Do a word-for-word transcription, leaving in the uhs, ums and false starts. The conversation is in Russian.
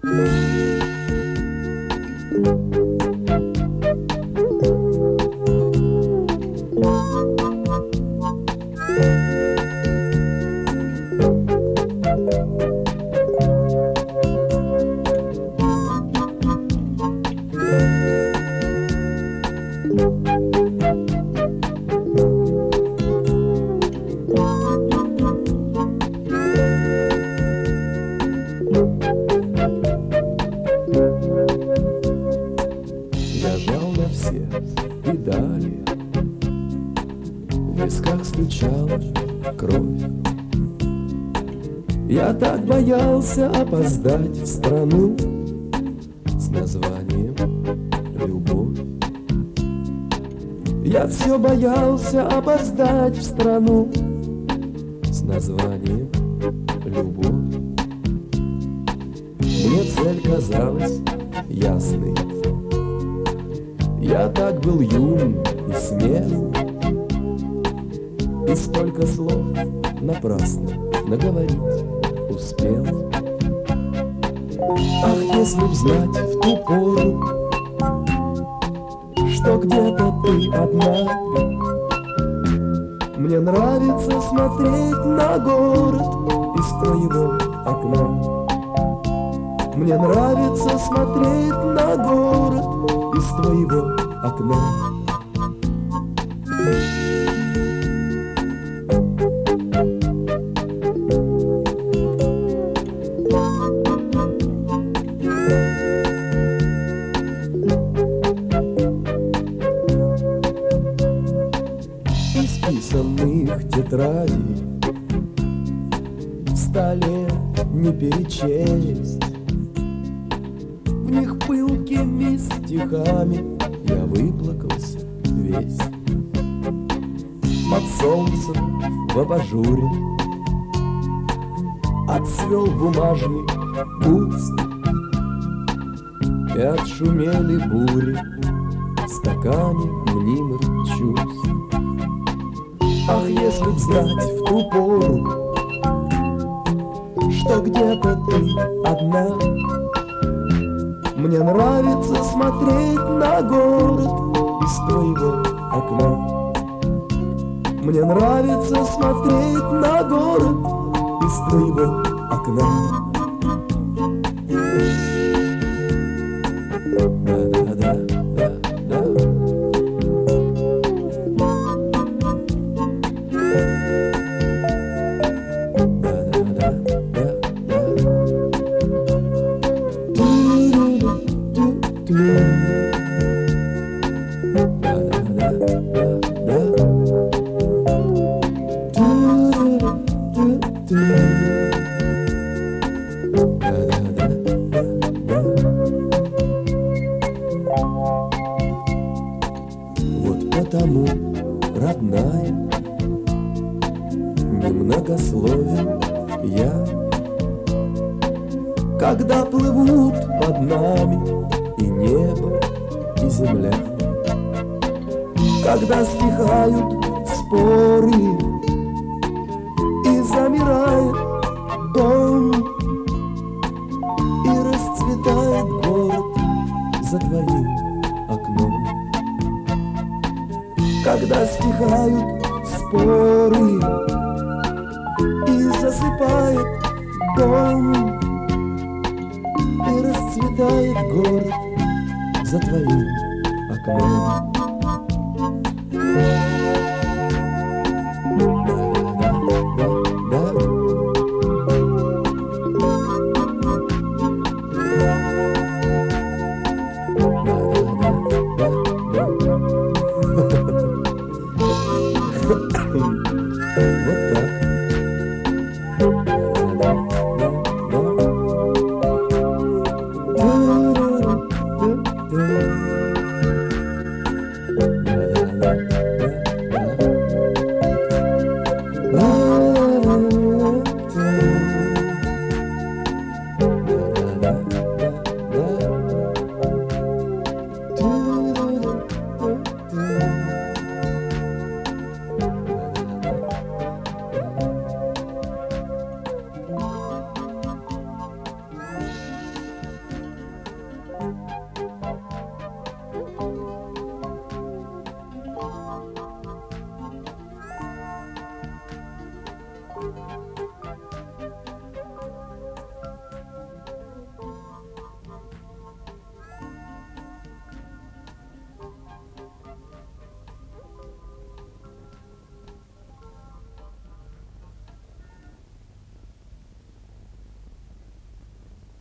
Я жал на все педали, в висках стучала кровь. Я так боялся опоздать в страну с названием «Любовь». Я все боялся опоздать в страну с названием «Любовь». Мне цель казалась ясной. Я так был юн и смел, и столько слов напрасно наговорить успел. Ах, если б знать в ту пору, что где-то ты одна. Мне нравится смотреть на город из твоего окна. Мне нравится смотреть на город из твоего окна. Исписанных тетрадей в столе не перечесть. В них пылкими стихами я выплакался весь. Под солнцем в абажуре отцвел бумажник пуст, и отшумели бури в стакане мнимых чувств. Ах, если б знать в ту пору, что где-то ты одна. Мне нравится смотреть на город из твоего окна. Мне нравится смотреть на город из твоего окна. Да-да-да-да-да. Вот потому, родная, немногословен я, когда плывут под нами и небо, и земля, когда стихают споры и замирает дом, и расцветает город за твоим окном. Когда стихают споры и засыпает дом, и расцветает город за твоим окном.